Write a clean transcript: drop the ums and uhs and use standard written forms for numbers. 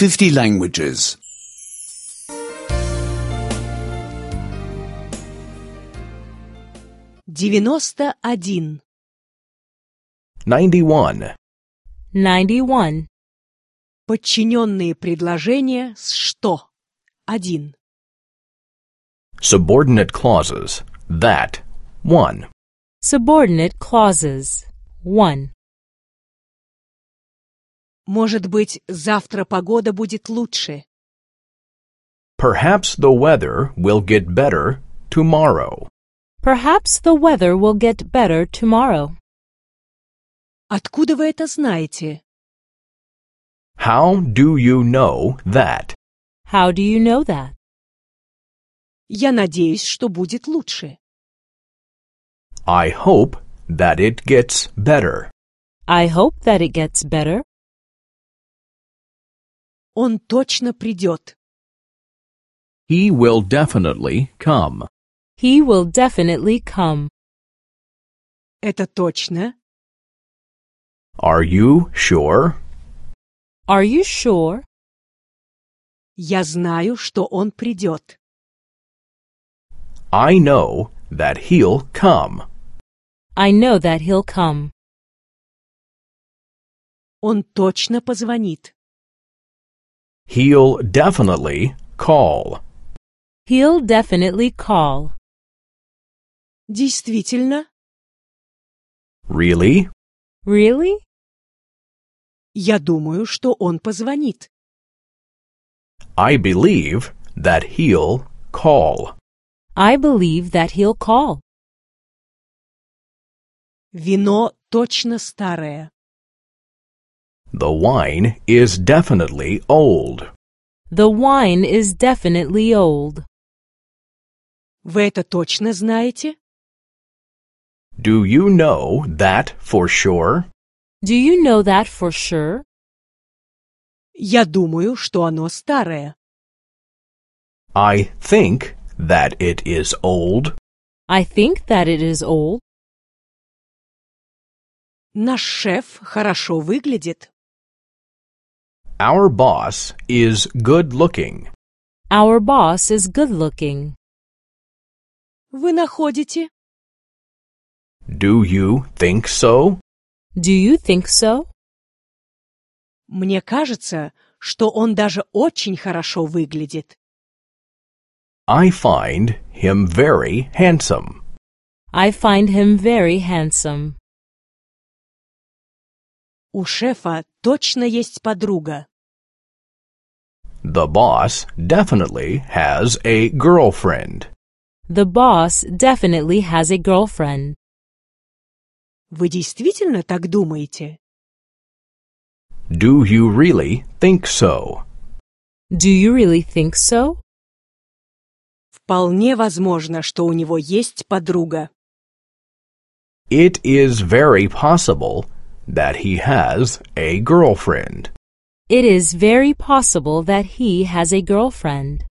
50 languages. 91. 91. 91. Подчиненные предложения с «что». 1. Subordinate clauses. That. 1. Subordinate clauses. 1. Может быть, завтра погода будет лучше. Perhaps the weather will get better tomorrow. Perhaps the weather will get better tomorrow. Откуда вы это знаете? How do you know that? How do you know that? Я надеюсь, что будет лучше. I hope that it gets better. I hope that it gets better. Он точно придет. He will definitely come. He will definitely come. Это точно? Are you sure? Are you sure? Я знаю, что он придет. I know that he'll come. I know that he'll come. Он точно позвонит. He'll definitely call. He'll definitely call. Действительно? Really? Really? Я думаю, что он позвонит. I believe that he'll call. I believe that he'll call. Вино точно старое. The wine is definitely old. The wine is definitely old. Вы это точно знаете? Do you know that for sure? Do you know that for sure? Я думаю, что оно старое. I think that it is old. I think that it is old. Наш шеф хорошо выглядит. Our boss is good-looking. Our boss is good-looking. Вы находите? Do you think so? Do you think so? Мне кажется, что он даже очень хорошо выглядит. I find him very handsome. I find him very handsome. У шефа точно есть подруга. The boss definitely has a girlfriend. The boss definitely has a girlfriend. Вы действительно так думаете? Do you really think so? Do you really think so? Вполне возможно, что у него есть подруга. It is very possible that he has a girlfriend. It is very possible that he has a girlfriend.